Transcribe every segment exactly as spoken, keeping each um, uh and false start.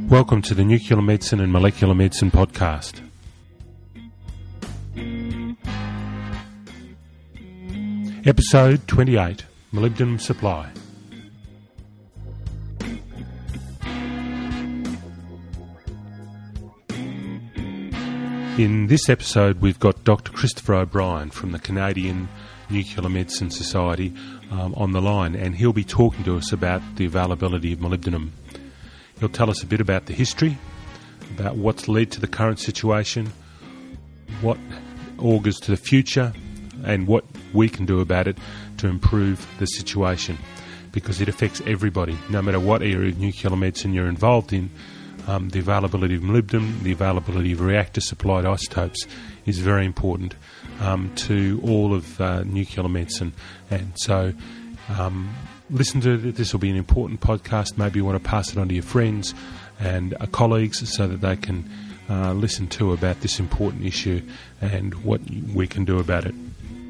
Welcome to the Nuclear Medicine and Molecular Medicine podcast. Episode twenty-eight, Molybdenum Supply. In this episode, we've got Doctor Christopher O'Brien from the Canadian Nuclear Medicine Society um, on the line, and he'll be talking to us about the availability of molybdenum. He'll tell us a bit about the history, about what's led to the current situation, what augurs to the future, and what we can do about it to improve the situation, because it affects everybody, no matter what area of nuclear medicine you're involved in. Um, the availability of molybdenum, the availability of reactor-supplied isotopes is very important um, to all of uh, nuclear medicine. And so um, listen to it. This will be an important podcast. Maybe you want to pass it on to your friends and uh, colleagues so that they can uh, listen to about this important issue and what we can do about it.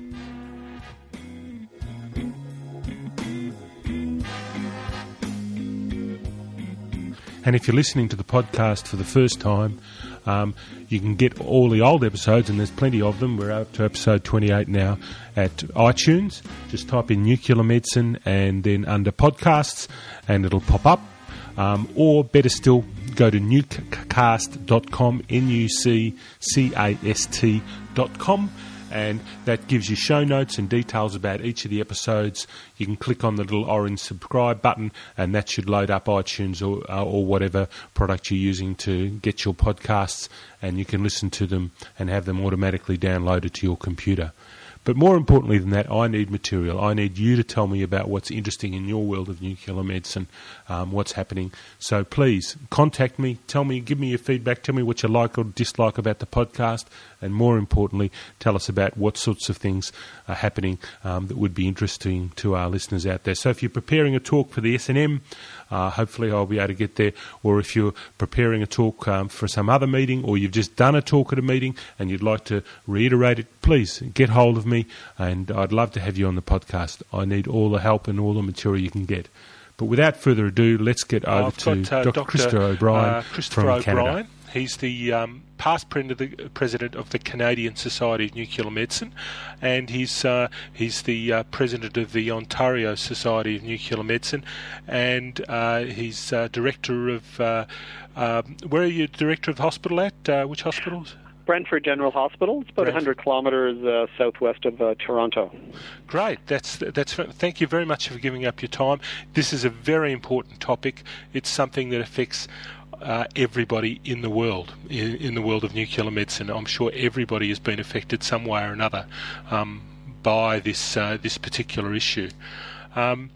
And if you're listening to the podcast for the first time, um, you can get all the old episodes, and there's plenty of them. We're up to episode twenty-eight now at iTunes. Just type in Nuclear Medicine and then under podcasts, and it'll pop up. Um, or better still, go to nucecast dot com, N U C C A S T dot com. And that gives you show notes and details about each of the episodes. You can click on the little orange subscribe button, and that should load up iTunes or, uh, or whatever product you're using to get your podcasts, and you can listen to them and have them automatically downloaded to your computer. But more importantly than that, I need material. I need you to tell me about what's interesting in your world of nuclear medicine, um, what's happening. So please contact me, tell me, give me your feedback, tell me what you like or dislike about the podcast, and more importantly, tell us about what sorts of things are happening um, that would be interesting to our listeners out there. So if you're preparing a talk for the S N M, uh, hopefully I'll be able to get there, or if you're preparing a talk um, for some other meeting, or you've just done a talk at a meeting and you'd like to reiterate it, please get hold of me, and I'd love to have you on the podcast. I need all the help and all the material you can get. But without further ado, let's get over I've to got, uh, Doctor Christopher O'Brien uh, Christopher from O'Brien. Canada. He's the um, past president of the Canadian Society of Nuclear Medicine, and he's uh, he's the uh, president of the Ontario Society of Nuclear Medicine, and uh, he's uh, director of uh, uh, where are you director of the hospital at? Uh, which hospitals? Brantford General Hospital. It's about Brantford. one hundred kilometres uh, southwest of uh, Toronto. Great. That's that's. Thank you very much for giving up your time. This is a very important topic. It's something that affects uh, everybody in the world, in, in the world of nuclear medicine. I'm sure everybody has been affected some way or another um, by this uh, this particular issue. Um,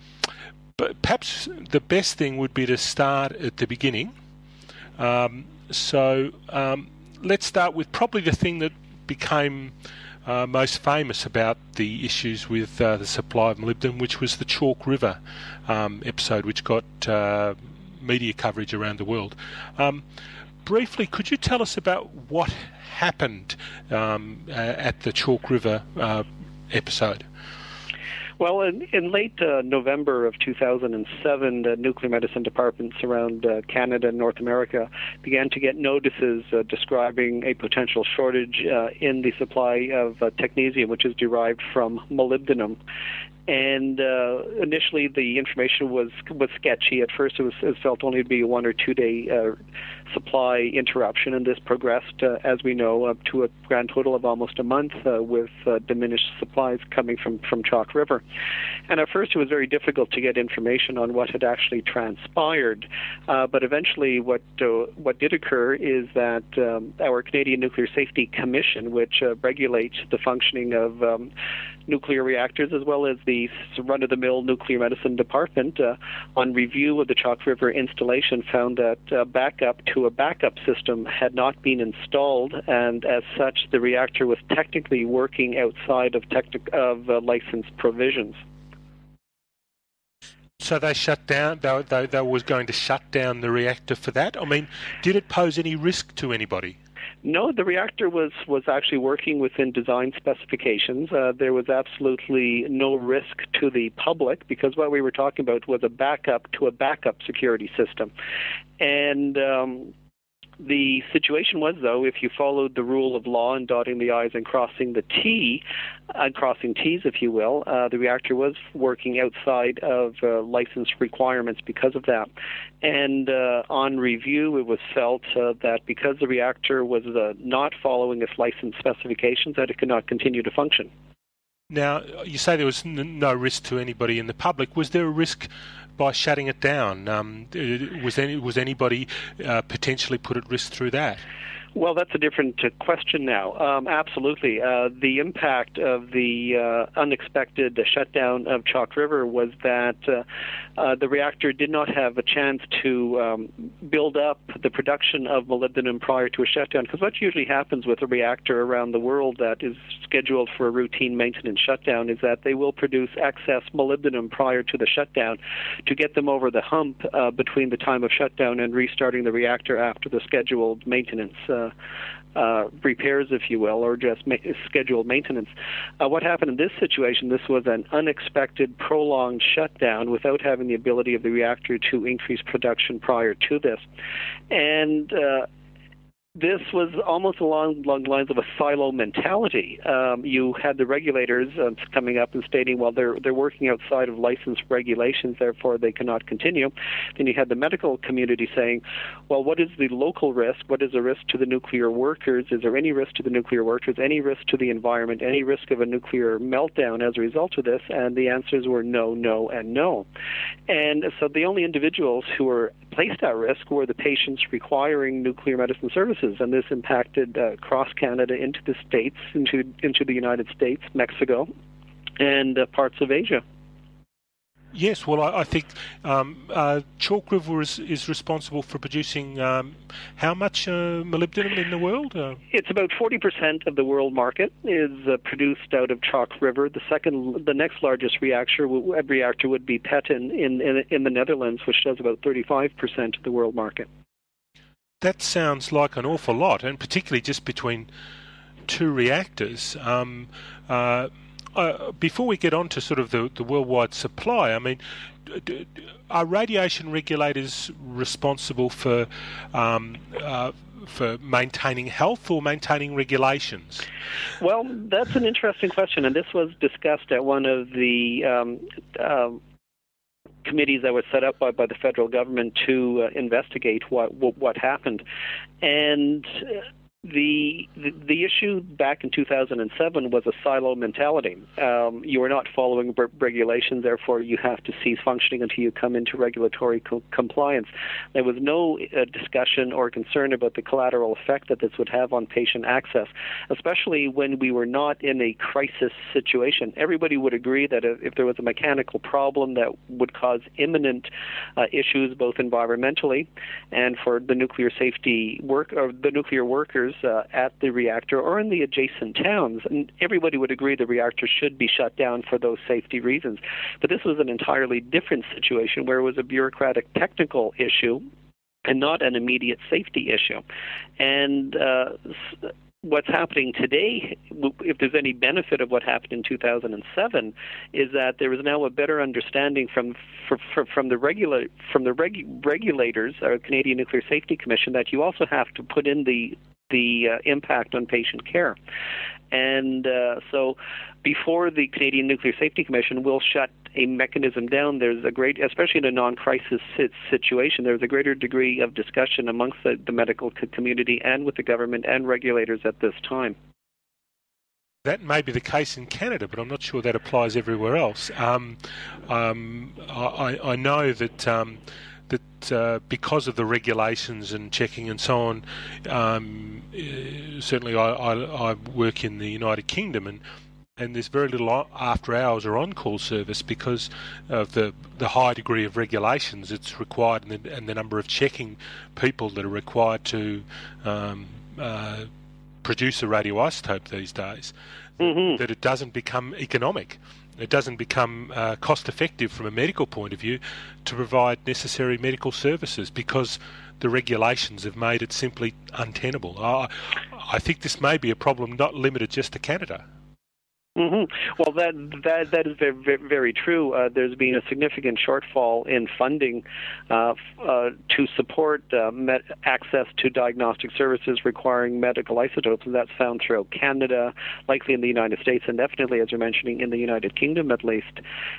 but perhaps the best thing would be to start at the beginning. Um, so. Um, Let's start with probably the thing that became uh, most famous about the issues with uh, the supply of molybdenum, which was the Chalk River um, episode, which got uh, media coverage around the world. Um, briefly, could you tell us about what happened um, uh, at the Chalk River uh, episode? Well, in, in late uh, November of two thousand seven, the nuclear medicine departments around uh, Canada and North America began to get notices uh, describing a potential shortage uh, in the supply of uh, technetium, which is derived from molybdenum. And uh, initially, the information was was sketchy. At first, it was, it was felt only to be a one or two day uh, supply interruption, and this progressed, uh, as we know, up to a grand total of almost a month, uh, with uh, diminished supplies coming from from Chalk River. And at first, it was very difficult to get information on what had actually transpired. Uh, but eventually, what uh, what did occur is that um, our Canadian Nuclear Safety Commission, which uh, regulates the functioning of um, nuclear reactors, as well as the run-of-the-mill nuclear medicine department, uh, on review of the Chalk River installation, found that uh, backup to a backup system had not been installed, and as such, the reactor was technically working outside of, techni- of uh, license provisions. So they shut down, they, they, they was going to shut down the reactor for that? I mean, did it pose any risk to anybody? No, the reactor was, was actually working within design specifications. Uh, there was absolutely no risk to the public because what we were talking about was a backup to a backup security system. And um, the situation was, though, if you followed the rule of law and dotting the I's and crossing the T, uh, crossing T's, if you will, uh, the reactor was working outside of uh, license requirements because of that. And uh, on review, it was felt uh, that because the reactor was uh, not following its license specifications, that it could not continue to function. Now, you say there was n- no risk to anybody in the public. Was there a risk by shutting it down? Um, was any, was anybody uh, potentially put at risk through that? Well, that's a different uh, question now. Um, absolutely. Uh, the impact of the uh, unexpected uh, shutdown of Chalk River was that uh, uh, the reactor did not have a chance to um, build up the production of molybdenum prior to a shutdown, because what usually happens with a reactor around the world that is scheduled for a routine maintenance shutdown is that they will produce excess molybdenum prior to the shutdown to get them over the hump uh, between the time of shutdown and restarting the reactor after the scheduled maintenance uh, Uh, uh, repairs, if you will, or just ma- scheduled maintenance. Uh, what happened in this situation, this was an unexpected, prolonged shutdown without having the ability of the reactor to increase production prior to this. And uh, this was almost along, along the lines of a silo mentality. Um, you had the regulators uh, coming up and stating, well, they're they're working outside of licensed regulations, therefore they cannot continue. Then you had the medical community saying, well, what is the local risk? What is the risk to the nuclear workers? Is there any risk to the nuclear workers? Any risk to the environment? Any risk of a nuclear meltdown as a result of this? And the answers were no, no, and no. And so the only individuals who were placed at risk were the patients requiring nuclear medicine services. And this impacted uh, across Canada into the States, into into the United States, Mexico, and uh, parts of Asia. Yes, well, I, I think um, uh, Chalk River is, is responsible for producing um, how much uh, molybdenum in the world? Uh, it's about forty percent of the world market is uh, produced out of Chalk River. The second, the next largest reactor reactor would be Petten in, in in the Netherlands, which does about thirty-five percent of the world market. That sounds like an awful lot, and particularly just between two reactors. Um, uh, uh, before we get on to sort of the, the worldwide supply, I mean, d- d- are radiation regulators responsible for um, uh, for maintaining health or maintaining regulations? Well, that's an interesting question, and this was discussed at one of the um, uh, committees that were set up by, by the federal government to uh, investigate what, what what happened. And uh, the, the the issue back in two thousand seven was a silo mentality. Um, you are not following r- regulations, therefore you have to cease functioning until you come into regulatory co- compliance. There was no uh, discussion or concern about the collateral effect that this would have on patient access, especially when we were not in a crisis situation. Everybody would agree that if, if there was a mechanical problem that would cause imminent uh, issues both environmentally and for the nuclear safety work or the nuclear workers Uh, at the reactor or in the adjacent towns, and everybody would agree the reactor should be shut down for those safety reasons. But this was an entirely different situation where it was a bureaucratic technical issue and not an immediate safety issue. And uh, what's happening today, if there's any benefit of what happened in two thousand seven, is that there is now a better understanding from from, from the regula- from the regu- regulators, our Canadian Nuclear Safety Commission, that you also have to put in the the uh, impact on patient care. And uh, so before the Canadian Nuclear Safety Commission will shut a mechanism down, there's a great, especially in a non-crisis situation, there's a greater degree of discussion amongst the, the medical community and with the government and regulators at this time. That may be the case in Canada, but I'm not sure that applies everywhere else. Um, um, I, I know that um, that uh, because of the regulations and checking and so on, um, uh, certainly I, I, I work in the United Kingdom, and and there's very little after hours or on-call service because of the the high degree of regulations it's required and the, and the number of checking people that are required to um, uh, produce a radioisotope these days, mm-hmm. that it doesn't become economic. It doesn't become uh, cost-effective from a medical point of view to provide necessary medical services because the regulations have made it simply untenable. I, I think this may be a problem not limited just to Canada. Mm-hmm. Well, that that that is very very true. Uh, there's been a significant shortfall in funding uh, uh, to support uh, med- access to diagnostic services requiring medical isotopes, and that's found throughout Canada, likely in the United States, and definitely, as you're mentioning, in the United Kingdom at least.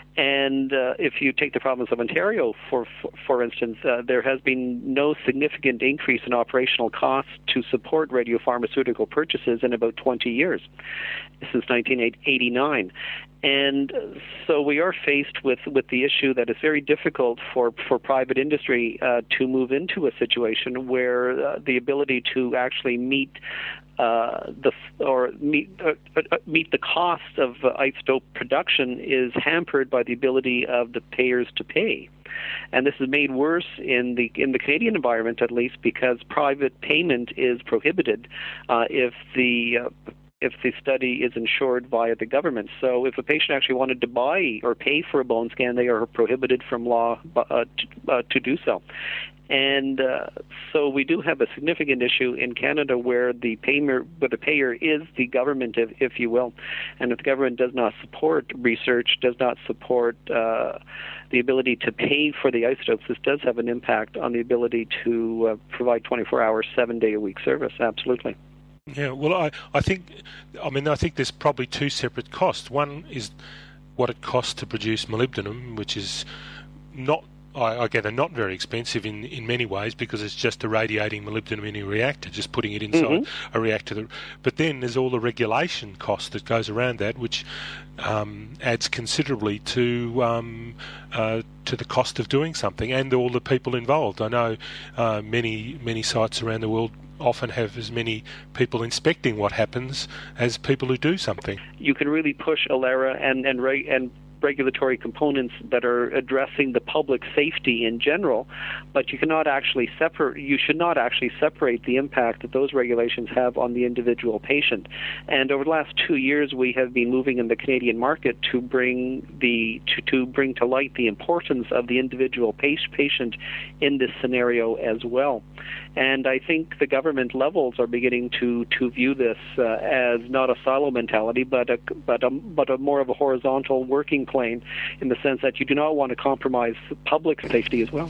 And uh, if you take the province of Ontario, for for, for instance, uh, there has been no significant increase in operational costs to support radiopharmaceutical purchases in about twenty years, since nineteen eighty-nine. And so we are faced with, with the issue that it's very difficult for, for private industry uh, to move into a situation where uh, the ability to actually meet uh, the or meet uh, uh, meet the cost of uh, isotope production is hampered by the ability of the payers to pay. And this is made worse in the in the Canadian environment, at least, because private payment is prohibited uh, if the uh, if the study is insured via the government. So if a patient actually wanted to buy or pay for a bone scan, they are prohibited from law uh, to, uh, to do so. And uh, so we do have a significant issue in Canada where the payer, where the payer is the government, if, if you will. And if the government does not support research, does not support uh, the ability to pay for the isotopes, this does have an impact on the ability to uh, provide twenty-four hour, seven-day-a-week service. Absolutely. Yeah, well, I, I think, I mean, I think there's probably two separate costs. One is what it costs to produce molybdenum, which is not, I, I gather, not very expensive in, in many ways because it's just irradiating molybdenum in a reactor, just putting it inside mm-hmm. a reactor. But then there's all the regulation cost that goes around that, which um, adds considerably to um, uh, to the cost of doing something and all the people involved. I know uh, many many sites around the world often have as many people inspecting what happens as people who do something. You can really push A L E R A and and re- and regulatory components that are addressing the public safety in general, but you cannot actually separate. You should not actually separate the impact that those regulations have on the individual patient. And over the last two years, we have been moving in the Canadian market to bring the to, to bring to light the importance of the individual patient in this scenario as well. And I think the government levels are beginning to to view this uh, as not a silo mentality, but a but a but a more of a horizontal working plane, in the sense that you do not want to compromise public safety as well.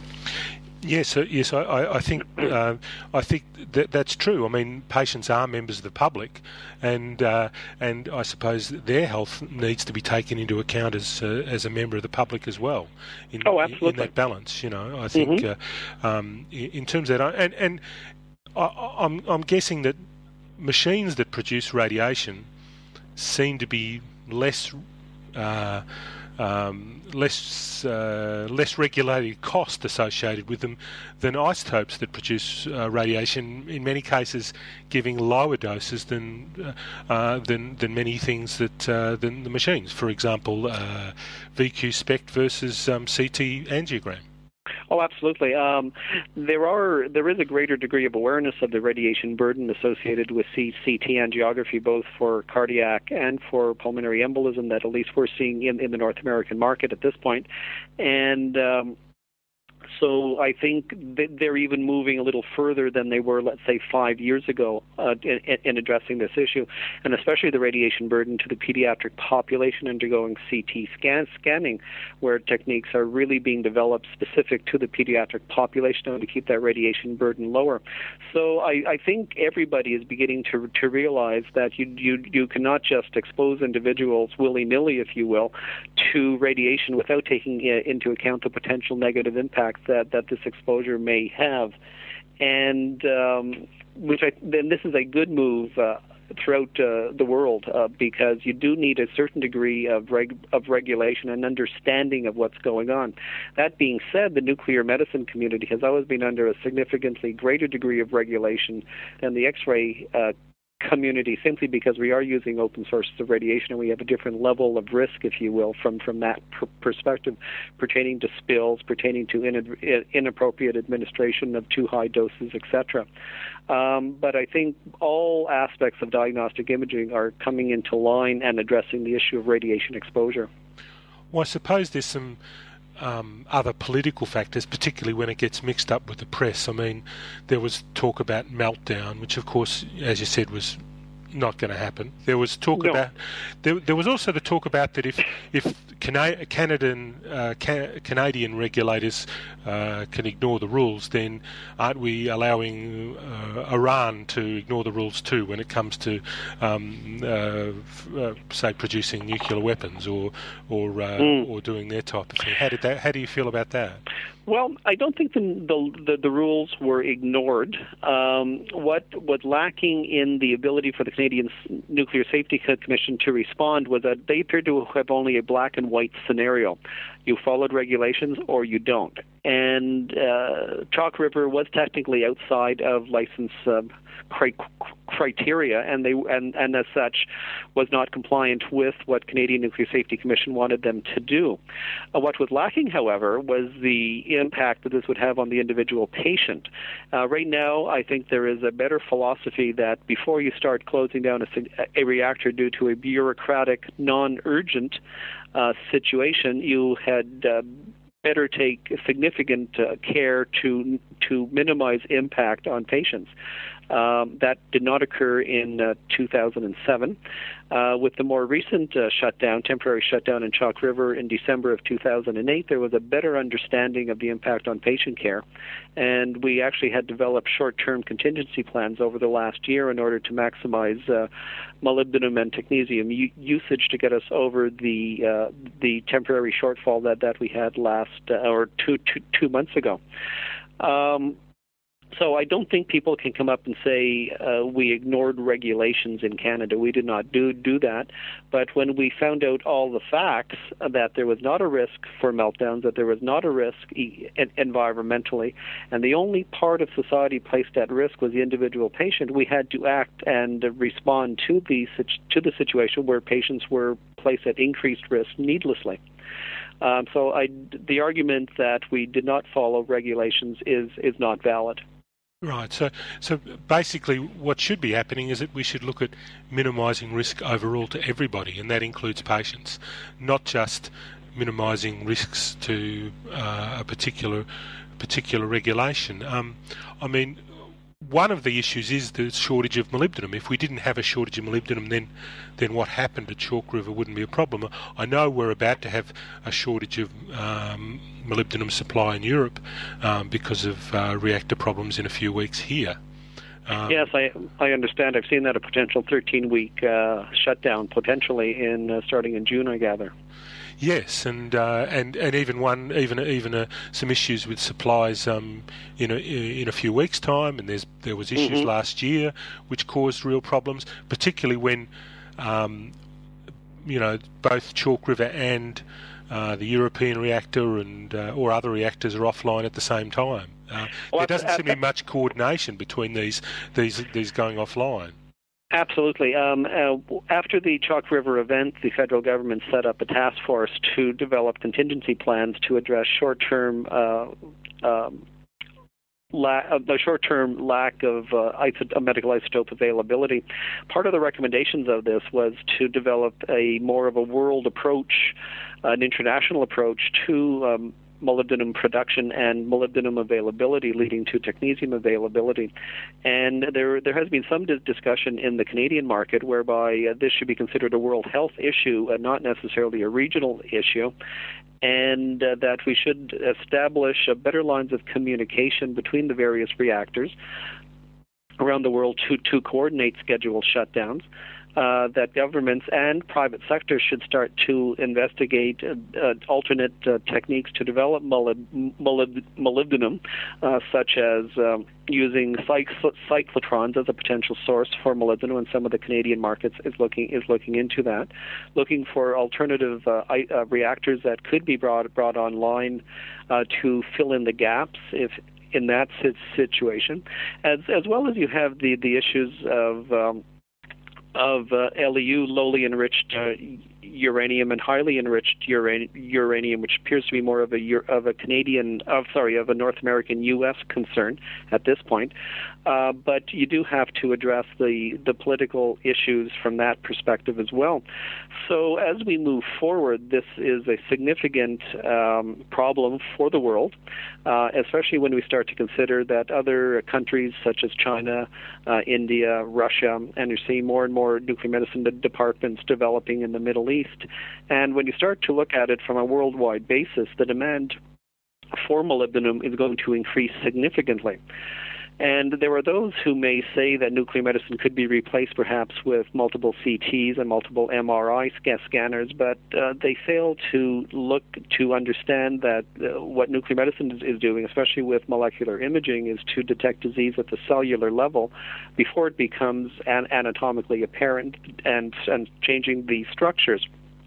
Yes, uh, yes, I, I think uh, I think that that's true. I mean, patients are members of the public, and uh, and I suppose their health needs to be taken into account as uh, as a member of the public as well. In, oh, absolutely. In that balance, you know, I think mm-hmm. uh, um, in, in terms of that, and and I, I'm I'm guessing that machines that produce radiation seem to be less. Uh, um, less uh, less regulated cost associated with them than isotopes that produce uh, radiation. In many cases, giving lower doses than uh, uh, than than many things that uh, than the machines. For example, uh, V Q SPECT versus um, C T angiogram. Oh, absolutely. Um, there are there is a greater degree of awareness of the radiation burden associated with C T angiography, both for cardiac and for pulmonary embolism, that at least we're seeing in, in the North American market at this point. And um, so I think they're even moving a little further than they were, let's say, five years ago uh, in, in addressing this issue, and especially the radiation burden to the pediatric population undergoing C T scan, scanning, where techniques are really being developed specific to the pediatric population to keep that radiation burden lower. So I, I think everybody is beginning to to realize that you you you cannot just expose individuals willy-nilly, if you will, to radiation without taking into account the potential negative impacts that, that this exposure may have. And um, which I, then this is a good move uh, throughout uh, the world uh, because you do need a certain degree of reg- of regulation and understanding of what's going on. That being said, the nuclear medicine community has always been under a significantly greater degree of regulation than the X-ray uh, community, simply because we are using open sources of radiation and we have a different level of risk, if you will, from, from that pr- perspective, pertaining to spills, pertaining to in- inappropriate administration of too high doses, et cetera. Um, but I think all aspects of diagnostic imaging are coming into line and addressing the issue of radiation exposure. Well, I suppose there's some um, other political factors, particularly when it gets mixed up with the press. I mean, there was talk about meltdown, which of course, as you said, was not going to happen. There was talk no. about. There, there was also the talk about that if if Cana- Canadian uh, Ca- Canadian regulators uh, can ignore the rules, then aren't we allowing uh, Iran to ignore the rules too when it comes to, um, uh, f- uh, say, producing nuclear weapons or or uh, mm. or doing their type of thing? How did that? How do you feel about that? Well, I don't think the the, the, the rules were ignored. Um, what was lacking in the ability for the Canadian Nuclear Safety Commission to respond was that they appeared to have only a black and white scenario. You followed regulations or you don't. And uh, Chalk River was technically outside of license uh, cri- criteria, and they and, and as such was not compliant with what Canadian Nuclear Safety Commission wanted them to do. Uh, what was lacking, however, was the impact that this would have on the individual patient. Uh, right now, I think there is a better philosophy that before you start closing down a, a reactor due to a bureaucratic, non-urgent uh, situation, you had uh, better take significant uh, care to to minimize impact on patients. Um, that did not occur in uh, two thousand seven. Uh, with the more recent uh, shutdown, temporary shutdown in Chalk River in December of two thousand eight, there was a better understanding of the impact on patient care, and we actually had developed short-term contingency plans over the last year in order to maximize uh, molybdenum and technetium u- usage to get us over the uh, the temporary shortfall that, that we had last uh, or two, two, two months ago. Um, So I don't think people can come up and say uh, we ignored regulations in Canada. We did not do do that. But when we found out all the facts that there was not a risk for meltdowns, that there was not a risk e- environmentally, and the only part of society placed at risk was the individual patient, we had to act and respond to the to the situation where patients were placed at increased risk needlessly. Um, so I, the argument that we did not follow regulations is is not valid. Right. So, so basically, what should be happening is that we should look at minimising risk overall to everybody, and that includes patients, not just minimising risks to uh, a particular particular regulation. Um, I mean, one of the issues is the shortage of molybdenum. If we didn't have a shortage of molybdenum, then then what happened at Chalk River wouldn't be a problem. I know we're about to have a shortage of um, molybdenum supply in Europe um, because of uh, reactor problems in a few weeks here. Um, yes, I I understand. I've seen that a potential thirteen-week uh, shutdown potentially in uh, starting in June, I gather. Yes, and uh, and and even one even even uh, some issues with supplies um, in a in a few weeks' time, and there's there was issues mm-hmm. last year which caused real problems, particularly when um, you know both Chalk River and uh, the European reactor and uh, or other reactors are offline at the same time. Uh, well, there doesn't seem to be much coordination between these these these going offline. Absolutely. Um, uh, after the Chalk River event, the federal government set up a task force to develop contingency plans to address short-term uh, um, la- uh, the short-term lack of uh, iso- medical isotope availability. Part of the recommendations of this was to develop a more of a world approach, an international approach to um, molybdenum production and molybdenum availability, leading to technetium availability. And there there has been some discussion in the Canadian market whereby uh, this should be considered a world health issue and not necessarily a regional issue, and uh, that we should establish uh, better lines of communication between the various reactors around the world to, to coordinate scheduled shutdowns. Uh, that governments and private sectors should start to investigate uh, uh, alternate uh, techniques to develop molyb- molyb- molybdenum, uh, such as um, using cycl- cyclotrons as a potential source for molybdenum, and some of the Canadian markets is looking is looking into that, looking for alternative uh, I- uh, reactors that could be brought brought online uh, to fill in the gaps if. in that situation, as as well as you have the the issues of um, of uh, L E U, lowly enriched uh, uranium and highly enriched ura- uranium, which appears to be more of a of a Canadian, of sorry, of a North American U S concern at this point. Uh, but you do have to address the the political issues from that perspective as well. So as we move forward, this is a significant um, problem for the world, uh, especially when we start to consider that other countries such as China, uh, India, Russia, and you're seeing more and more nuclear medicine departments developing in the Middle East. And when you start to look at it from a worldwide basis, the demand for molybdenum is going to increase significantly. And there are those who may say that nuclear medicine could be replaced perhaps with multiple C Ts and multiple M R I scanners, but uh, they fail to look to understand that uh, what nuclear medicine is, is doing, especially with molecular imaging, is to detect disease at the cellular level before it becomes an- anatomically apparent and, and changing the structures.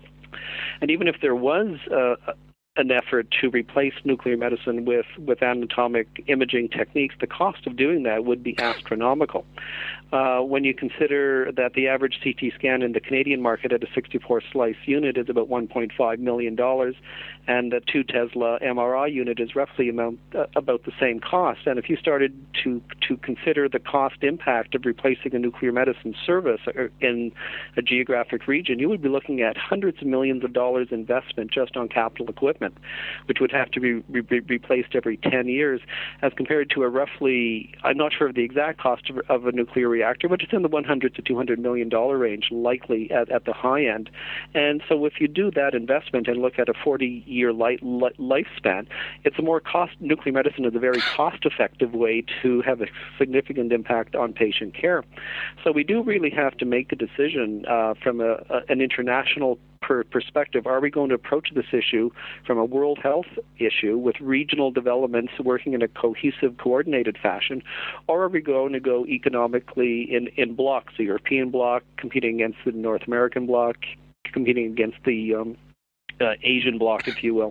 And even if there was uh, an effort to replace nuclear medicine with, with anatomic imaging techniques, the cost of doing that would be astronomical. Uh, when you consider that the average C T scan in the Canadian market at a sixty-four slice unit is about one point five million dollars, and a two Tesla M R I unit is roughly amount, uh, about the same cost. And if you started to, to consider the cost impact of replacing a nuclear medicine service in a geographic region, you would be looking at hundreds of millions of dollars investment just on capital equipment, which would have to be re- replaced every ten years, as compared to a roughly, I'm not sure of the exact cost of, of a nuclear reactor, but it's in the one hundred to two hundred million dollars range, likely at, at the high end. And so if you do that investment and look at a forty-year li- li- lifespan, it's a more cost, nuclear medicine is a very cost-effective way to have a significant impact on patient care. So we do really have to make a decision uh, from a, a, an international Per perspective. Are we going to approach this issue from a world health issue with regional developments working in a cohesive, coordinated fashion, or are we going to go economically in, in blocks, the European bloc competing against the North American bloc, competing against the um, uh, Asian bloc, if you will?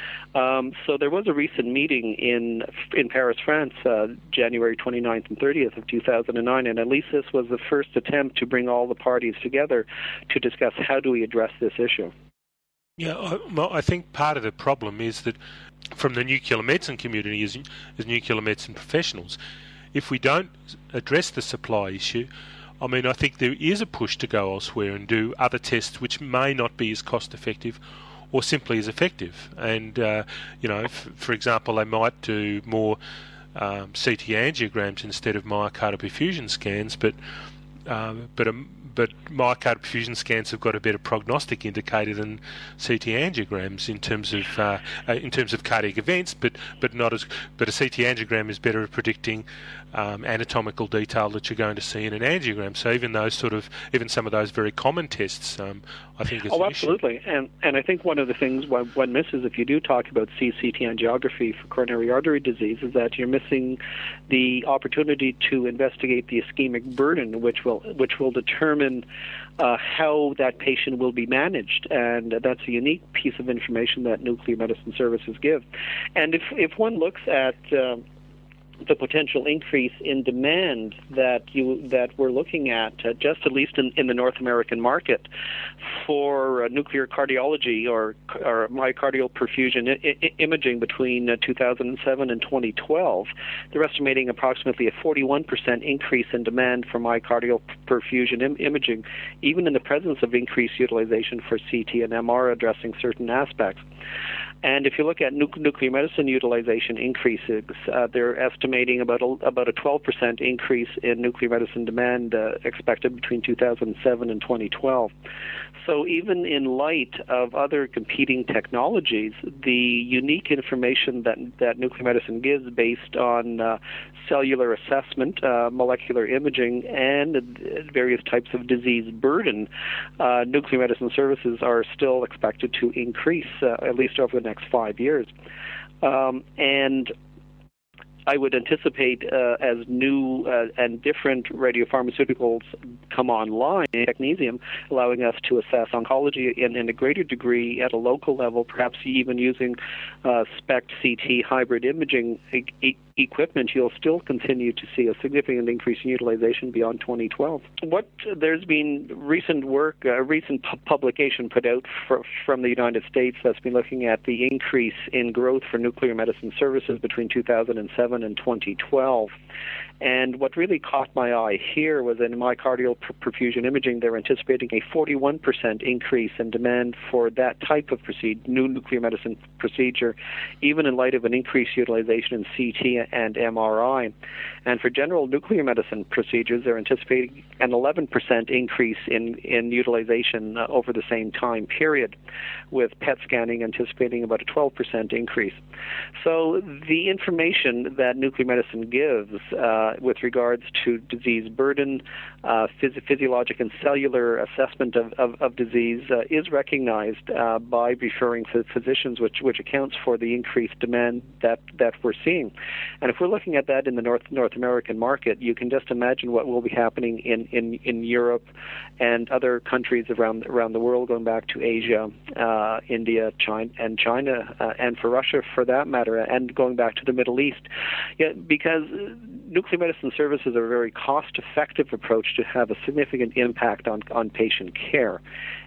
Um, so there was a recent meeting in in Paris, France, uh, January twenty-ninth and thirtieth of two thousand nine, and at least this was the first attempt to bring all the parties together to discuss how do we address this issue. Yeah, I, well, I think part of the problem is that from the nuclear medicine community as, as nuclear medicine professionals, if we don't address the supply issue, I mean, I think there is a push to go elsewhere and do other tests which may not be as cost effective or simply as effective. And, uh, you know, f- for example, they might do more um, C T angiograms instead of myocardial perfusion scans, but uh, but um, but myocardial perfusion scans have got a better prognostic indicator than C T angiograms in terms of uh, uh, in terms of cardiac events, but but not as but a C T angiogram is better at predicting um, anatomical detail that you're going to see in an angiogram. So even those sort of even some of those very common tests, um, I think is oh an absolutely, issue. and and I think one of the things one, one misses if you do talk about C T angiography for coronary artery disease is that you're missing the opportunity to investigate the ischemic burden, which will which will determine uh, how that patient will be managed, and that's a unique piece of information that nuclear medicine services give. And if if one looks at uh, the potential increase in demand that you that we're looking at, uh, just at least in, in the North American market, for uh, nuclear cardiology or, or myocardial perfusion I- I- imaging between uh, two thousand seven and twenty twelve, they're estimating approximately a forty-one percent increase in demand for myocardial perfusion Im- imaging, even in the presence of increased utilization for C T and M R addressing certain aspects. And if you look at nu- nuclear medicine utilization increases, uh, they're estimating about a, about a twelve percent increase in nuclear medicine demand uh, expected between two thousand seven and twenty twelve. So even in light of other competing technologies, the unique information that that nuclear medicine gives based on uh, cellular assessment, uh, molecular imaging, and various types of disease burden, uh, nuclear medicine services are still expected to increase, uh, at least over the next five years. Um, and I would anticipate uh, as new uh, and different radiopharmaceuticals come online, technetium, allowing us to assess oncology in, in a greater degree at a local level, perhaps even using uh, SPECT C T hybrid imaging e- e- equipment, you'll still continue to see a significant increase in utilization beyond twenty twelve. What there's been recent work, a recent pu- publication put out for, from the United States that's been looking at the increase in growth for nuclear medicine services between two thousand seven and twenty twelve. And what really caught my eye here was in myocardial perfusion imaging, they're anticipating a forty-one percent increase in demand for that type of procedure, new nuclear medicine procedure, even in light of an increased utilization in C T and M R I. And for general nuclear medicine procedures, they're anticipating an eleven percent increase in, in utilization uh, over the same time period, with P E T scanning anticipating about a twelve percent increase. So the information that nuclear medicine gives uh, with regards to disease burden, uh, phys- physiologic and cellular assessment of, of, of disease uh, is recognized uh, by referring to physicians, which, which accounts for the increased demand that, that we're seeing. And if we're looking at that in the North North American market, you can just imagine what will be happening in, in, in Europe and other countries around around the world, going back to Asia, uh, India, China, and China, uh, and for Russia, for that matter, and going back to the Middle East. Yeah, because nuclear medicine services are a very cost-effective approach to have a significant impact on, on patient care.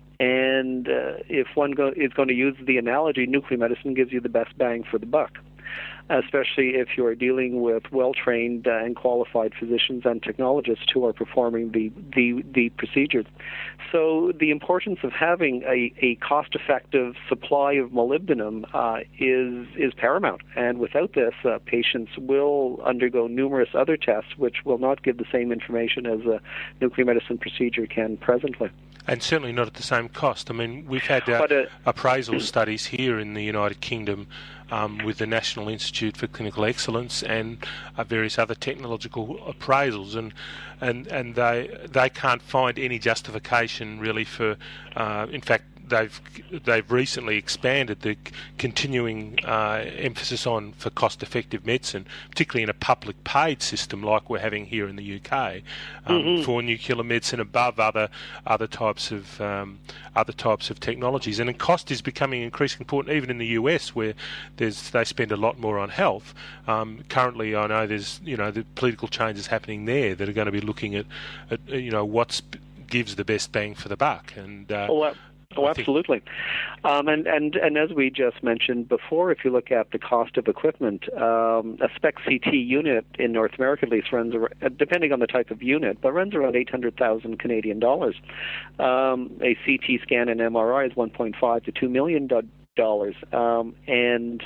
And uh, if one go, is going to use the analogy, nuclear medicine gives you the best bang for the buck, especially if you're dealing with well-trained uh, and qualified physicians and technologists who are performing the, the, the procedures. So the importance of having a, a cost-effective supply of molybdenum uh, is, is paramount. And without this, uh, patients will undergo numerous other tests which will not give the same information as a nuclear medicine procedure can presently. And certainly not at the same cost. I mean, we've had uh, but, uh, appraisal studies here in the United Kingdom um, with the National Institute for Clinical Excellence and uh, various other technological appraisals, and and and they they can't find any justification really for. Uh, in fact, they've they've recently expanded the continuing uh, emphasis on for cost-effective medicine, particularly in a public paid system like we're having here in the U K, um, mm-hmm. for nuclear medicine above other other types of um, other types of technologies. And cost is becoming increasingly important, even in the U S, where there's they spend a lot more on health. Um, currently, I know there's you know the political changes happening there that are going to be looking at, at you know what gives the best bang for the buck. And uh, oh, well, Oh, absolutely. Um, and, and, and as we just mentioned before, if you look at the cost of equipment, um, a SPECT C T unit in North America at least runs, depending on the type of unit, but runs around eight hundred thousand Canadian dollars. Um, a C T scan and M R I is one point five to two million dollars. Um, and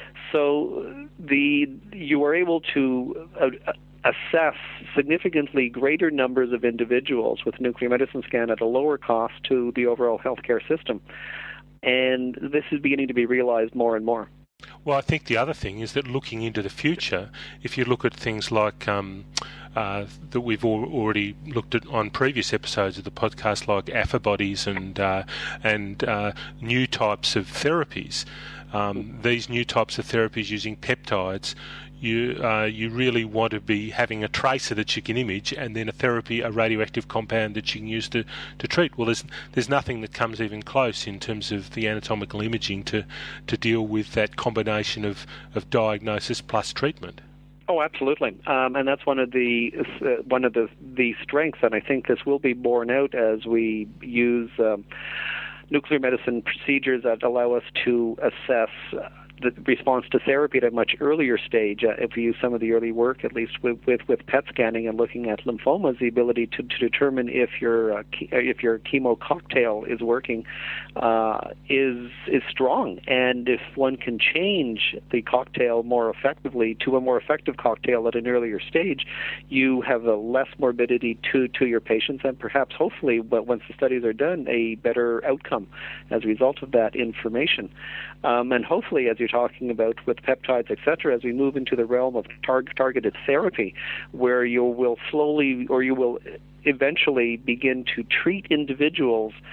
so the you are able to uh, assess significantly greater numbers of individuals with nuclear medicine scan at a lower cost to the overall healthcare system. And this is beginning to be realized more and more. Well, I think the other thing is that looking into the future, if you look at things like um, uh, that we've al- already looked at on previous episodes of the podcast, like affibodies and uh, and uh, new types of therapies, um, these new types of therapies using peptides, you uh, you really want to be having a tracer that you can image, and then a therapy, a radioactive compound that you can use to, to treat. Well, there's there's nothing that comes even close in terms of the anatomical imaging to, to deal with that combination of, of diagnosis plus treatment. Oh, absolutely, um, and that's one of the uh, one of the the strengths, and I think this will be borne out as we use um, nuclear medicine procedures that allow us to assess Uh, the response to therapy at a much earlier stage. Uh, if we use some of the early work, at least with, with, with P E T scanning and looking at lymphomas, the ability to, to determine if your uh, ke- if your chemo cocktail is working uh, is is strong. And if one can change the cocktail more effectively to a more effective cocktail at an earlier stage, you have a less morbidity to, to your patients, and perhaps, hopefully, but once the studies are done, a better outcome as a result of that information. Um, and hopefully, as you're talking about with peptides, et cetera, as we move into the realm of tar- targeted therapy, where you will slowly or you will eventually begin to treat individuals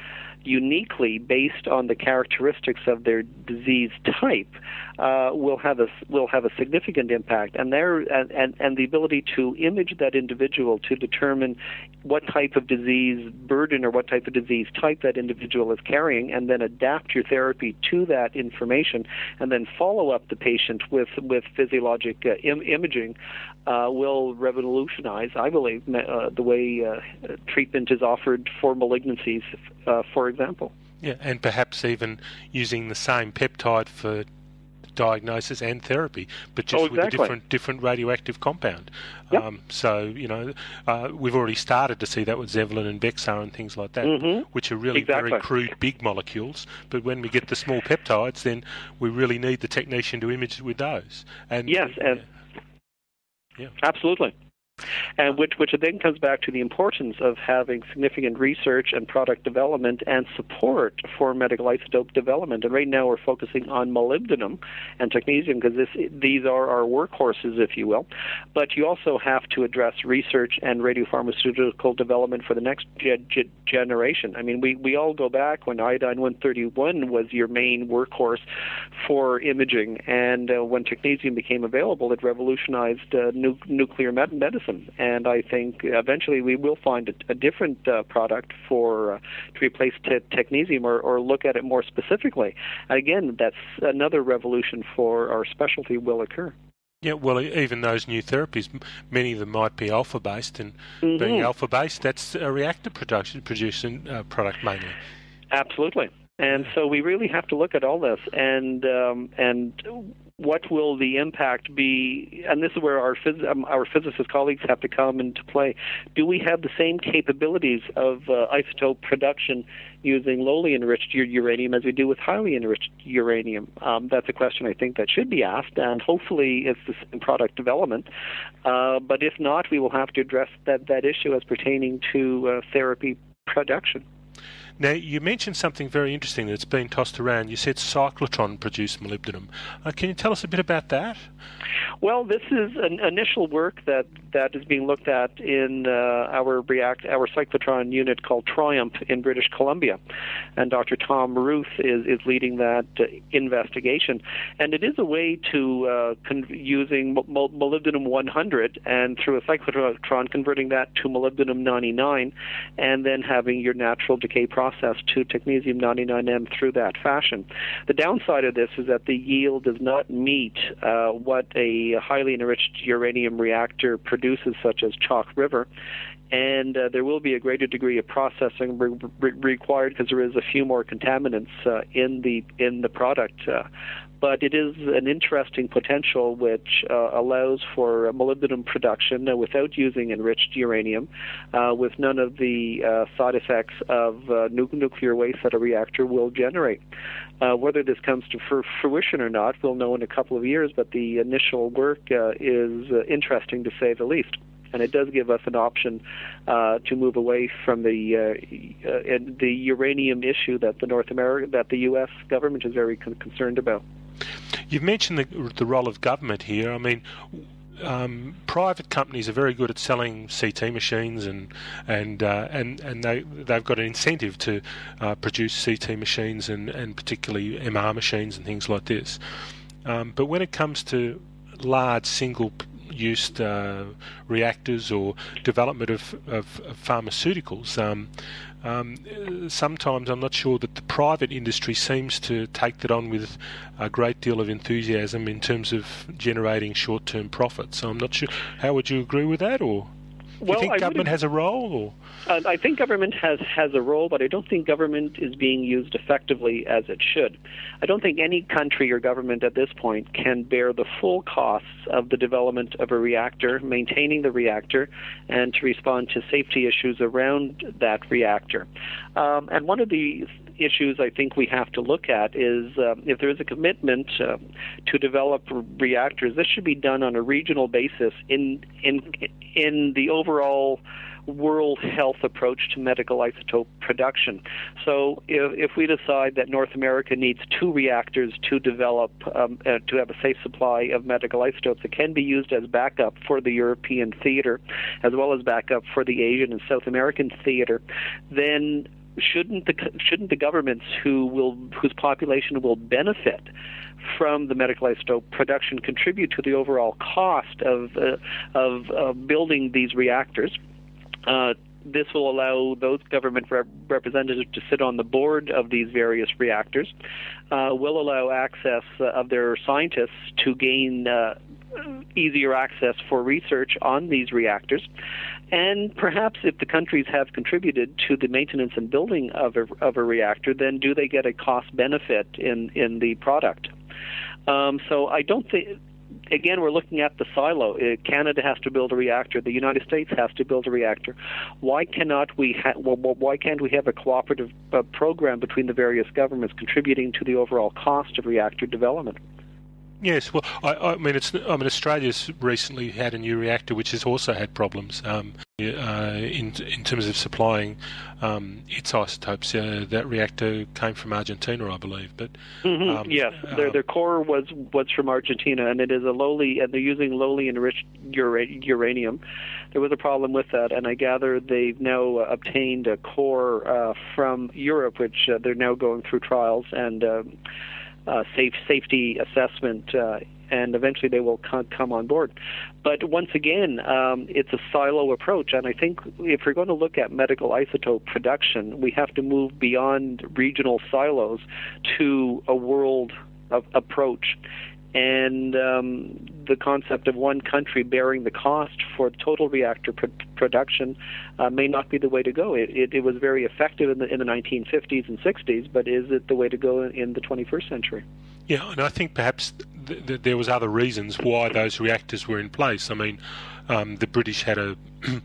uniquely based on the characteristics of their disease type uh, will have a will have a significant impact, and there and, and and the ability to image that individual to determine what type of disease burden or what type of disease type that individual is carrying, and then adapt your therapy to that information, and then follow up the patient with with physiologic uh, im- imaging uh, will revolutionize, I believe, uh, the way uh, treatment is offered for malignancies, uh, for example. Yeah, and perhaps even using the same peptide for diagnosis and therapy, but just oh, exactly. with a different different radioactive compound. Yep. Um, so, you know, uh, we've already started to see that with Zevalin and Bexar and things like that, mm-hmm. which are really exactly. very crude big molecules. But when we get the small peptides, then we really need the technician to image with those. And yes, and yeah. absolutely. And which which then comes back to the importance of having significant research and product development and support for medical isotope development. And right now we're focusing on molybdenum and technetium because this these are our workhorses, if you will. But you also have to address research and radiopharmaceutical development for the next ge- ge- generation. I mean, we, we all go back when iodine one thirty-one was your main workhorse for imaging, and uh, when technetium became available, it revolutionized uh, nu- nuclear med- medicine. And I think eventually we will find a, a different uh, product for uh, to replace te- technetium or, or look at it more specifically. Again, that's another revolution for our specialty will occur. Yeah, well, even those new therapies, many of them might be alpha-based, and mm-hmm. being alpha-based, that's a reactor production producing uh, product mainly. Absolutely. And so we really have to look at all this, and um, and what will the impact be? And this is where our phys- um, our physicist colleagues have to come into play. Do we have the same capabilities of uh, isotope production using lowly enriched uranium as we do with highly enriched uranium? Um, that's a question I think that should be asked, and hopefully it's the same product development. Uh, but if not, we will have to address that, that issue as pertaining to uh, therapy production. Now, you mentioned something very interesting that's been tossed around. You said cyclotron produced molybdenum. Uh, can you tell us a bit about that? Well, this is an initial work that, that is being looked at in uh, our react our cyclotron unit called Triumph in British Columbia, and Doctor Tom Ruth is, is leading that uh, investigation. And it is a way to uh, con- using mo- molybdenum one hundred and through a cyclotron converting that to molybdenum ninety-nine, and then having your natural decay process to technetium ninety-nine M through that fashion. The downside of this is that the yield does not meet uh, what a highly enriched uranium reactor produces, such as Chalk River, and uh, there will be a greater degree of processing re- re- required because there is a few more contaminants uh, in the in the product. Uh, but it is an interesting potential which uh, allows for molybdenum production uh, without using enriched uranium, uh, with none of the uh, side effects of uh, nu- nuclear waste that a reactor will generate. Uh, whether this comes to fr- fruition or not, we'll know in a couple of years, but the initial work uh, is uh, interesting to say the least. And it does give us an option uh, to move away from the uh, uh, the uranium issue that the North America, that the U S government is very con- concerned about. You've mentioned the, the role of government here. I mean, um, private companies are very good at selling C T machines, and and uh, and and they they've got an incentive to uh, produce C T machines and, and particularly M R machines and things like this. Um, but when it comes to large single used uh, reactors or development of, of, of pharmaceuticals, um, um, sometimes I'm not sure that the private industry seems to take that on with a great deal of enthusiasm in terms of generating short-term profits. So I'm not sure. How would you agree with that, or do well, you think I government has a role? Or? Uh, I think government has, has a role, but I don't think government is being used effectively as it should. I don't think any country or government at this point can bear the full costs of the development of a reactor, maintaining the reactor, and to respond to safety issues around that reactor. Um, and one of the issues I think we have to look at is uh, if there is a commitment uh, to develop reactors, this should be done on a regional basis in in in the overall world health approach to medical isotope production. So if, if we decide that North America needs two reactors to develop, um, uh, to have a safe supply of medical isotopes that can be used as backup for the European theater, as well as backup for the Asian and South American theater, then shouldn't the shouldn't the governments who will whose population will benefit from the medical isotope production contribute to the overall cost of uh, of uh, building these reactors? Uh, This will allow those government rep- representatives to sit on the board of these various reactors, uh, will allow access uh, of their scientists to gain uh, easier access for research on these reactors. And perhaps if the countries have contributed to the maintenance and building of a, of a reactor, then do they get a cost benefit in, in the product? Um, so I don't think... Again, we're looking at the silo. Uh, Canada has to build a reactor. The United States has to build a reactor. Why cannot we? Ha- well, why can't we have a cooperative uh, program between the various governments contributing to the overall cost of reactor development? Yes, well, I, I mean, it's. I mean, Australia's recently had a new reactor which has also had problems um, uh, in in terms of supplying um, its isotopes. Uh, that reactor came from Argentina, I believe. But mm-hmm. um, yes, their their core was was from Argentina, and it is a lowly, and they're using lowly enriched ura- uranium. There was a problem with that, and I gather they've now uh, obtained a core uh, from Europe, which uh, they're now going through trials and. Uh, Uh, safe safety assessment, uh, and eventually they will co- come on board. But once again, um, it's a silo approach, and I think if we're going to look at medical isotope production, we have to move beyond regional silos to a world of approach. And um, the concept of one country bearing the cost for total reactor pr- production uh, may not be the way to go. It, it, it was very effective in the, in the nineteen fifties and sixties, but is it the way to go in the twenty-first century? Yeah, and I think perhaps th- th- there was other reasons why those reactors were in place. I mean, um, the British had a,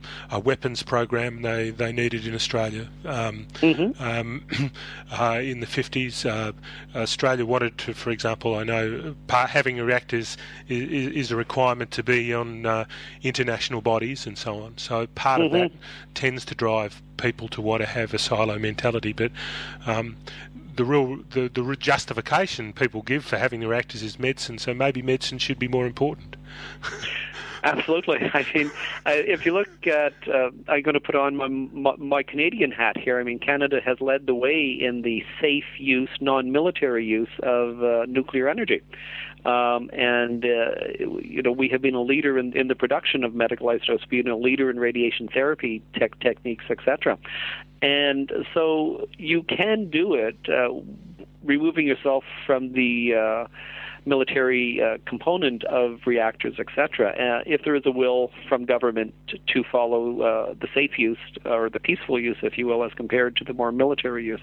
a weapons program they, they needed in Australia. Um, mm-hmm. um, uh, in the fifties, uh, Australia wanted to, for example, I know part, having reactors is, is a requirement to be on uh, international bodies and so on. So part mm-hmm. of that tends to drive people to want to have a silo mentality. But um, the real the, the justification people give for having the reactors is medicine, so maybe medicine should be more important. Absolutely. I mean, if you look at, uh, I'm going to put on my, my, my Canadian hat here. I mean, Canada has led the way in the safe use, non-military use of uh, nuclear energy. Um, and, uh, you know, we have been a leader in, in the production of medical isotopes, being a leader in radiation therapy tech techniques, et cetera. And so you can do it, uh, removing yourself from the uh, military uh, component of reactors, et cetera. Uh, if there is a will from government to, to follow uh, the safe use or the peaceful use, if you will, as compared to the more military use.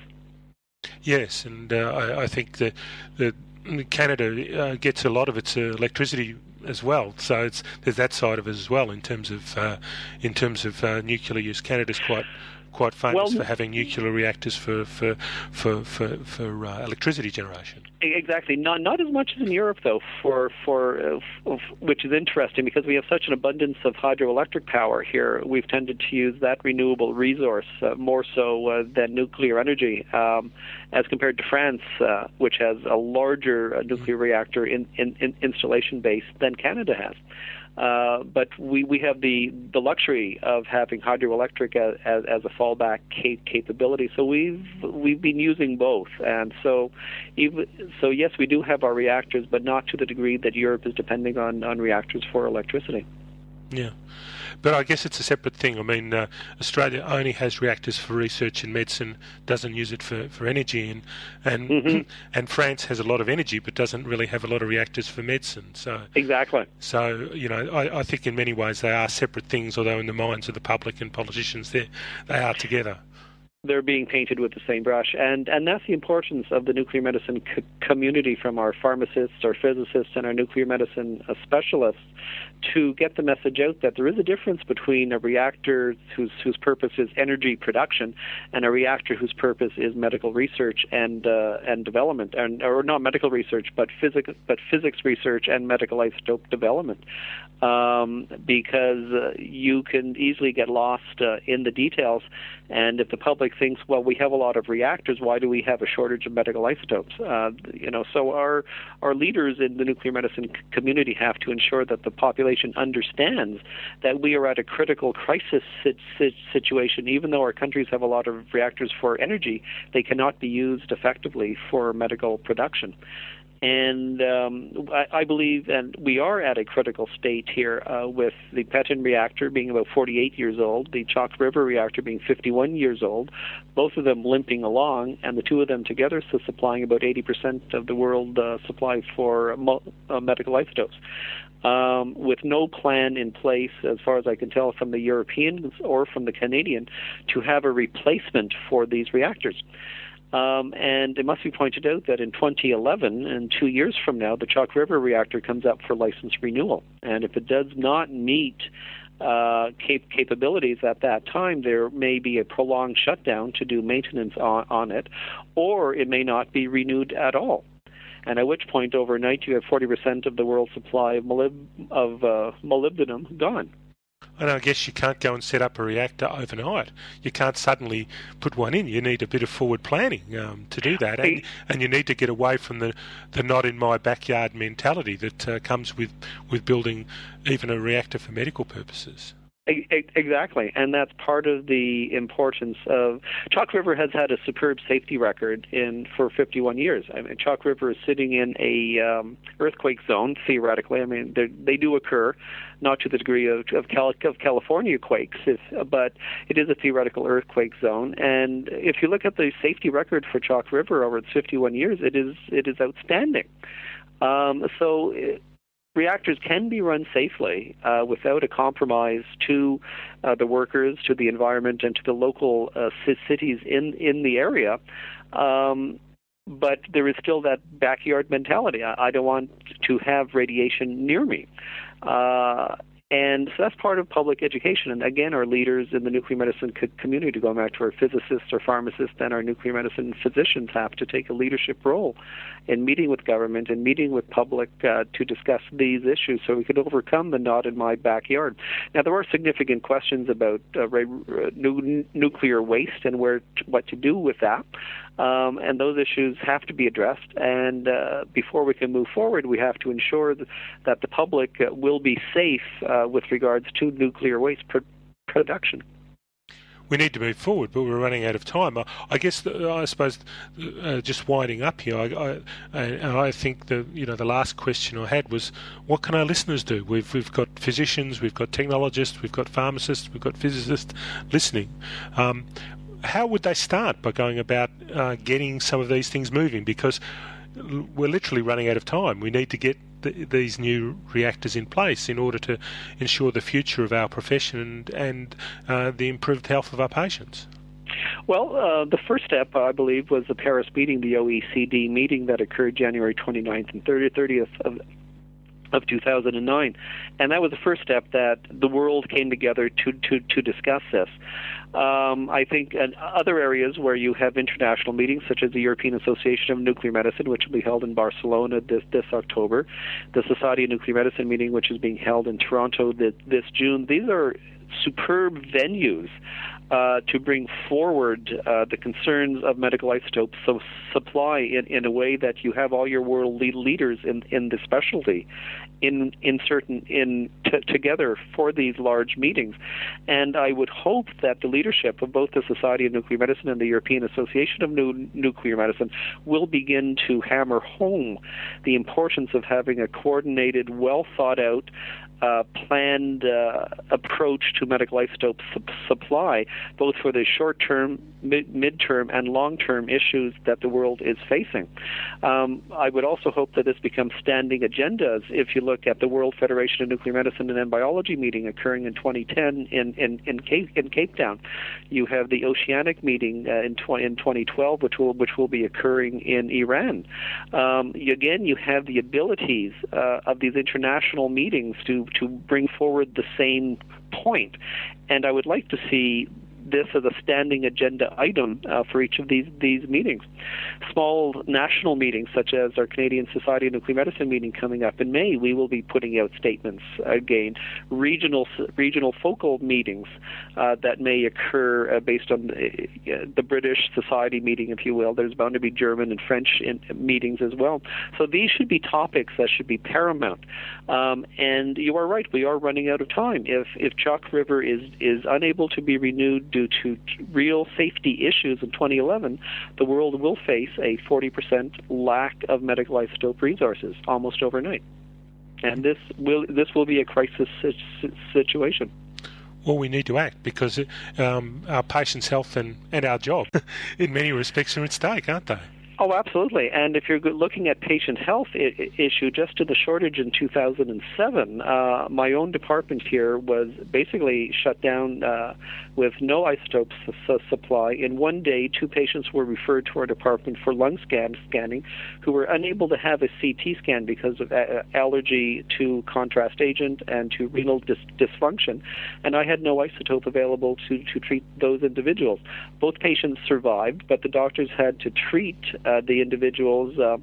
Yes, and uh, I, I think that, that Canada uh, gets a lot of its uh, electricity as well, so it's there's that side of it as well in terms of uh, in terms of uh, nuclear use. Canada's quite. quite famous well, for having nuclear reactors for for for for, for uh, electricity generation. Exactly. Not not as much as in Europe, though. For for uh, f- which is interesting because we have such an abundance of hydroelectric power here. We've tended to use that renewable resource uh, more so uh, than nuclear energy, um, as compared to France, uh, which has a larger uh, nuclear reactor in, in, in installation base than Canada has. Uh, but we, we have the, the luxury of having hydroelectric as, as, as a fallback cap- capability. So we've we've been using both, and so even, so yes, we do have our reactors, but not to the degree that Europe is depending on, on reactors for electricity. Yeah. But I guess it's a separate thing. I mean, uh, Australia only has reactors for research in medicine, doesn't use it for, for energy, and and, mm-hmm. and France has a lot of energy, but doesn't really have a lot of reactors for medicine. So exactly. So you know, I, I think in many ways they are separate things, although in the minds of the public and politicians, they they are together. They're being painted with the same brush, and and that's the importance of the nuclear medicine co- community, from our pharmacists, our physicists, and our nuclear medicine uh, specialists, to get the message out that there is a difference between a reactor whose whose purpose is energy production and a reactor whose purpose is medical research and uh, and development, and or not medical research, but physics but physics research and medical isotope development, um, because uh, you can easily get lost uh, in the details, and if the public public thinks, well, we have a lot of reactors. Why do we have a shortage of medical isotopes? Uh, you know, so our our leaders in the nuclear medicine community have to ensure that the population understands that we are at a critical crisis situation. Even though our countries have a lot of reactors for energy, they cannot be used effectively for medical production. And um, I, I believe, and we are at a critical state here uh, with the Petun reactor being about forty-eight years old, the Chalk River reactor being fifty-one years old, both of them limping along, and the two of them together so supplying about eighty percent of the world uh, supply for mo- uh, medical isotopes. Um, with no plan in place, as far as I can tell, from the Europeans or from the Canadian, to have a replacement for these reactors. Um, and it must be pointed out that in twenty eleven, and two years from now, the Chalk River reactor comes up for license renewal. And if it does not meet uh, cap- capabilities at that time, there may be a prolonged shutdown to do maintenance on, on it, or it may not be renewed at all. And at which point, overnight, you have forty percent of the world's supply of, molib- of uh, molybdenum gone. And I guess you can't go and set up a reactor overnight. You can't suddenly put one in. You need a bit of forward planning um, to do that. And, and you need to get away from the, the not in my backyard mentality that uh, comes with, with building even a reactor for medical purposes. Exactly, and that's part of the importance of Chalk River has had a superb safety record in for fifty-one years. I mean, Chalk River is sitting in a um, earthquake zone theoretically. I mean, they do occur, not to the degree of of, Cal- of California quakes, if, but it is a theoretical earthquake zone. And if you look at the safety record for Chalk River over its fifty-one years, it is it is outstanding. Um, so. It, Reactors can be run safely uh, without a compromise to uh, the workers, to the environment, and to the local uh, c- cities in, in the area. Um, but there is still that backyard mentality. I, I don't want to have radiation near me. Uh, And so that's part of public education. And again, our leaders in the nuclear medicine co- community, going back to our physicists, our pharmacists, and our nuclear medicine physicians, have to take a leadership role in meeting with government and meeting with public uh, to discuss these issues so we could overcome the not in my backyard. Now, there are significant questions about uh, ra- nu- nuclear waste and where t- what to do with that. Um, and those issues have to be addressed. And uh, before we can move forward, we have to ensure that, that the public uh, will be safe uh, with regards to nuclear waste pr- production. We need to move forward, but we're running out of time. I, I guess, the, I suppose, uh, just winding up here, I, I, and I think the you know the last question I had was, what can our listeners do? We've we've got physicians, we've got technologists, we've got pharmacists, we've got physicists listening. Um, How would they start by going about uh, getting some of these things moving? Because we're literally running out of time. We need to get the, these new reactors in place in order to ensure the future of our profession and, and uh, the improved health of our patients. Well, uh, the first step, I believe, was the Paris meeting, the O E C D meeting that occurred January twenty-ninth and thirtieth of of two thousand nine. And that was the first step that the world came together to, to, to discuss this. Um, I think in other areas where you have international meetings, such as the European Association of Nuclear Medicine, which will be held in Barcelona this, this October, the Society of Nuclear Medicine meeting, which is being held in Toronto this, this June, these are superb venues uh, to bring forward uh, the concerns of medical isotope so supply in, in a way that you have all your world lead leaders in, in the specialty in in certain in t- together for these large meetings. And I would hope that the leadership of both the Society of Nuclear Medicine and the European Association of Nu- Nuclear Medicine will begin to hammer home the importance of having a coordinated, well thought out Uh, planned uh, approach to medical isotope su- supply, both for the short-term, mid- mid-term, and long-term issues that the world is facing. Um, I would also hope that this becomes standing agendas. If you look at the World Federation of Nuclear Medicine and Biology meeting occurring in twenty ten in in in Cape, in Cape Town, you have the Oceanic meeting uh, in, tw- in twenty twelve, which will which will be occurring in Iran. Um, you, again, you have the abilities uh, of these international meetings to to bring forward the same point. And I would like to see this as a standing agenda item uh, for each of these these meetings. Small national meetings, such as our Canadian Society of Nuclear Medicine meeting coming up in May, we will be putting out statements again. Regional regional focal meetings uh, that may occur uh, based on the, uh, the British Society meeting, if you will. There's bound to be German and French in, meetings as well. So these should be topics that should be paramount. Um, and you are right, we are running out of time. If if Chalk River is is unable to be renewed due to real safety issues in twenty eleven, the world will face a forty percent lack of medical isotope resources almost overnight. And this will this will be a crisis situation. Well, we need to act because um, our patients' health and, and our job, in many respects, are at stake, aren't they? Oh, absolutely. And if you're looking at patient health I- issue, just to the shortage in two thousand seven, uh, my own department here was basically shut down uh, with no isotopes su- supply. In one day, two patients were referred to our department for lung scan scanning who were unable to have a C T scan because of a- allergy to contrast agent and to renal dis- dysfunction. And I had no isotope available to, to treat those individuals. Both patients survived, but the doctors had to treat Uh, the individuals uh,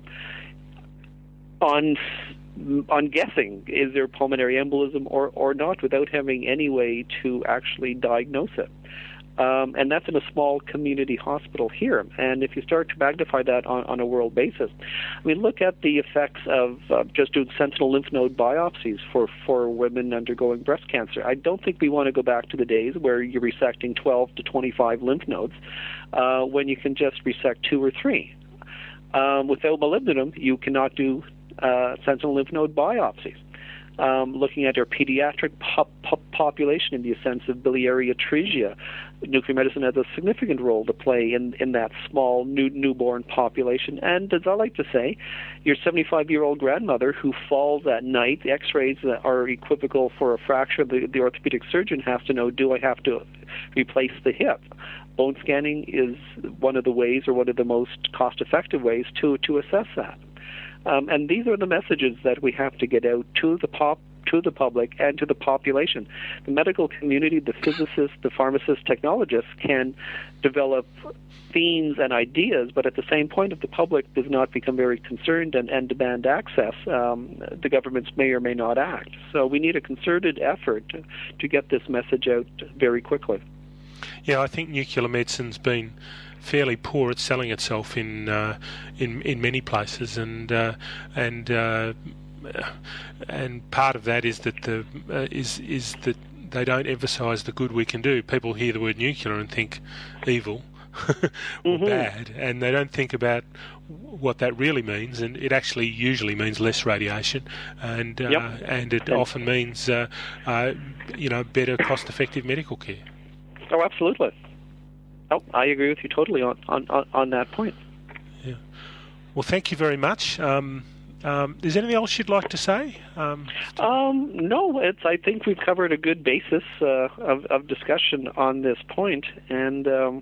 on on guessing is there pulmonary embolism or, or not without having any way to actually diagnose it. Um, and that's in a small community hospital here. And if you start to magnify that on, on a world basis, I mean, look at the effects of uh, just doing sentinel lymph node biopsies for, for women undergoing breast cancer. I don't think we want to go back to the days where you're resecting twelve to twenty-five lymph nodes uh, when you can just resect two or three. Um, without molybdenum, you cannot do uh, sentinel lymph node biopsies. Um, looking at our pediatric pop- pop population in the sense of biliary atresia, nuclear medicine has a significant role to play in, in that small new, newborn population. And as I like to say, your seventy-five-year-old grandmother who falls at night, the x-rays are equivocal for a fracture. The, the orthopedic surgeon has to know, do I have to replace the hip? Bone scanning is one of the ways or one of the most cost-effective ways to, to assess that. Um, and these are the messages that we have to get out to the pop, to the public and to the population. The medical community, the physicists, the pharmacists, technologists can develop themes and ideas, but at the same point, if the public does not become very concerned and, and demand access, um, the governments may or may not act. So we need a concerted effort to, to get this message out very quickly. Yeah, I think nuclear medicine's been fairly poor at selling itself in uh, in in many places, and uh, and uh, and part of that is that the uh, is is that they don't emphasise the good we can do. People hear the word nuclear and think evil or mm-hmm. bad, and they don't think about what that really means. And it actually usually means less radiation, and uh, yep. and it and often means uh, uh, you know better cost-effective medical care. Oh, absolutely. Oh, I agree with you totally on, on, on that point. Yeah. Well, thank you very much. Um, um, is there anything else you'd like to say? Um, um, no, it's. I think we've covered a good basis uh, of, of discussion on this point, and um,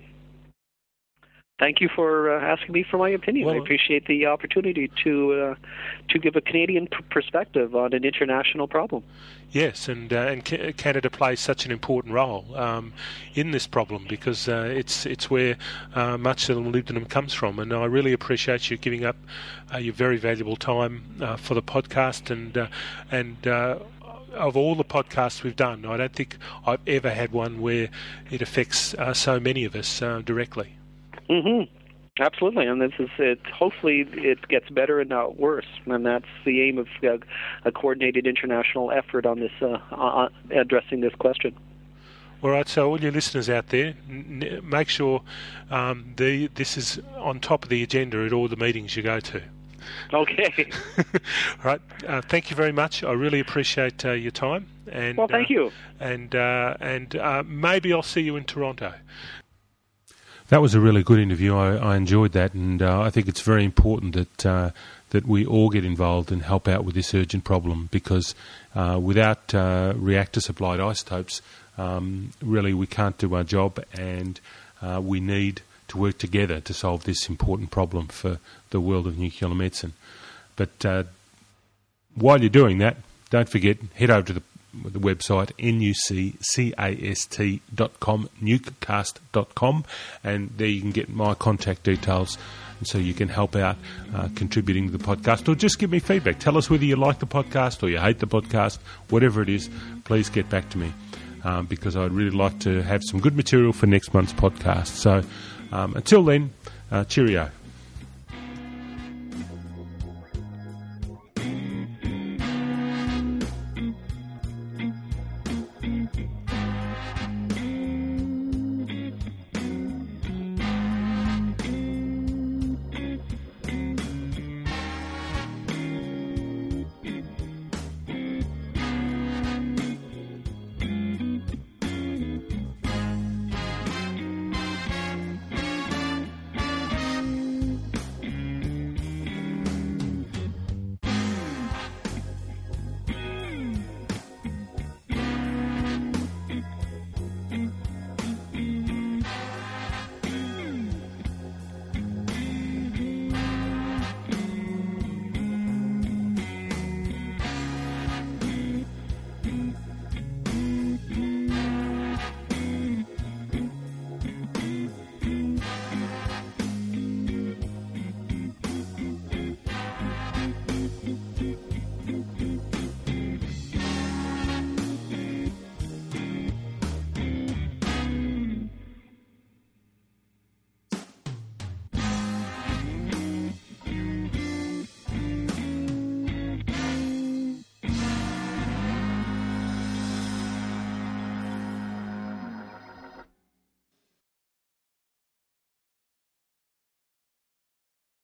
thank you for uh, asking me for my opinion. Well, I appreciate the opportunity to uh, to give a Canadian p- perspective on an international problem. Yes, and uh, and Canada plays such an important role um, in this problem because uh, it's it's where uh, much of the molybdenum comes from, and I really appreciate you giving up uh, your very valuable time uh, for the podcast, and uh, and uh, of all the podcasts we've done, I don't think I've ever had one where it affects uh, so many of us uh, directly. Mm-hmm. Absolutely, and this is it. Hopefully, it gets better and not worse, and that's the aim of uh, a coordinated international effort on this, uh, on addressing this question. All right, so all your listeners out there, n- make sure um, the this is on top of the agenda at all the meetings you go to. Okay. All right. Uh, thank you very much. I really appreciate uh, your time. And well, thank uh, you. And uh, and uh, maybe I'll see you in Toronto. That was a really good interview. I, I enjoyed that, and uh, I think it's very important that uh, that we all get involved and help out with this urgent problem, because uh, without uh, reactor-supplied isotopes, um, really we can't do our job, and uh, we need to work together to solve this important problem for the world of nuclear medicine. But uh, while you're doing that, don't forget, head over to the the website N U C C A S T dot com, nucecast dot com, and there you can get my contact details, and so you can help out uh, contributing to the podcast, or just give me feedback. Tell us whether you like the podcast or you hate the podcast, whatever it is. Please get back to me, um, because I'd really like to have some good material for next month's podcast. So um, until then, uh, cheerio.